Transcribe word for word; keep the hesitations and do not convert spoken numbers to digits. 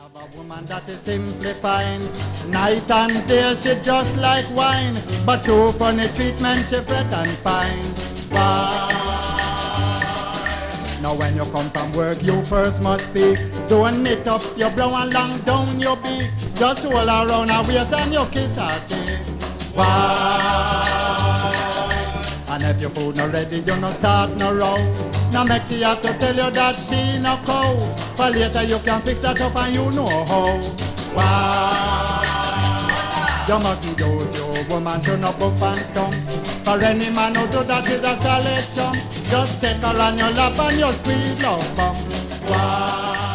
Of a woman that is simply fine. Night and day she just like wine, but through funny treatment she fret and fine. Why? Now when you come from work you first must speak. Don't knit up your brow and long down your beak. Just roll around her waist and you kiss her cheek. Why? And if your food not ready you no start no row. Now make she have to tell you that she no cow. For later you can fix that up and you know how. Why? You mustn't use your woman to no book and tongue. For any man who do that is a solid chum. Just take her on your lap and you squeeze love bum. Why?